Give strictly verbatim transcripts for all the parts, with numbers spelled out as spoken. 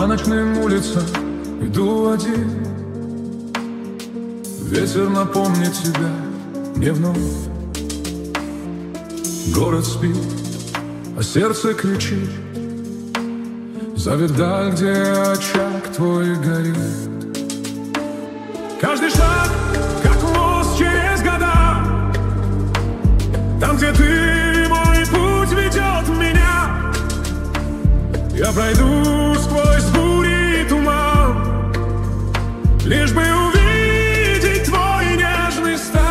По ночным улицам иду один. Ветер напомнит тебя мне вновь. Город спит, а сердце кричит. Зовет даль, где очаг твой горит. Каждый шаг, как мост через года. Там, где ты, мой путь ведет меня. Я пройду сквозь бури и туман, лишь бы увидеть твой нежный стан.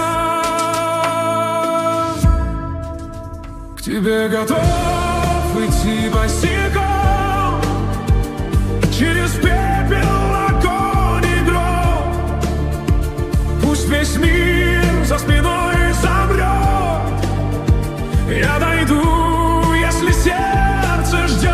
К тебе готов идти босиком через пепел, огонь и гром. Пусть весь мир за спиной замрет, я дойду, если сердце ждет.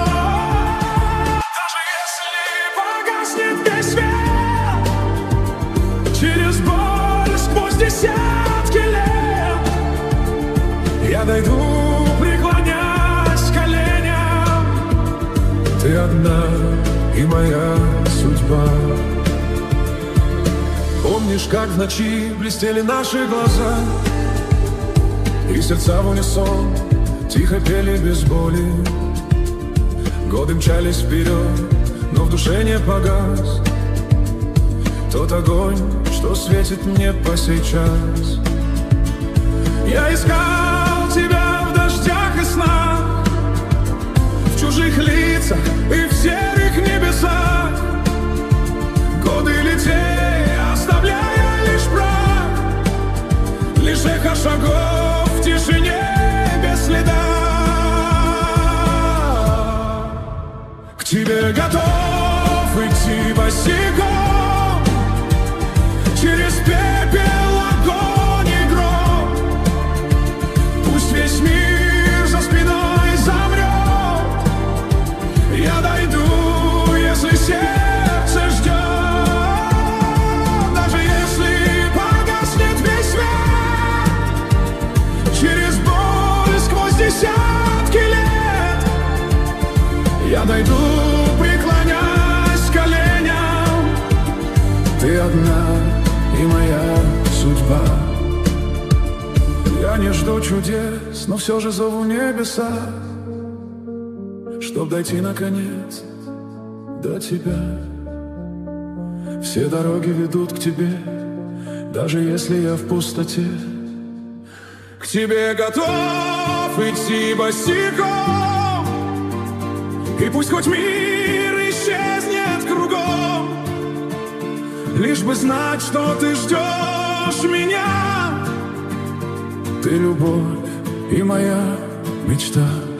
Даже если погаснет весь свет, через боль сквозь десятки лет, я дойду, преклонясь коленям. Ты одна и моя судьба. Помнишь, как в ночи блестели наши глаза, и сердца в унисон тихо пели без боли. Годы мчались вперед, но в душе не погас тот огонь, что светит мне по сей час. Я искал тебя в дождях и снах, в чужих лицах и в серых небесах. Годы летели, оставляя лишь прах, лишь эхо шагов в тишине без следа. К тебе готов идти босиком через пепел, огонь и гром. Пусть весь мир за спиной замрет, я дойду, если сердце ждет. Даже если погаснет весь свет, через боль сквозь десятки лет, я дойду, преклонясь коленям. Ты одна и моя судьба. Я не жду чудес, но все же зову небеса, чтоб дойти наконец до тебя. Все дороги ведут к тебе, даже если я в пустоте. К тебе готов идти босиком, и пусть хоть мир исчезнет кругом, лишь бы знать, что ты ждешь меня. Ты любовь и моя мечта.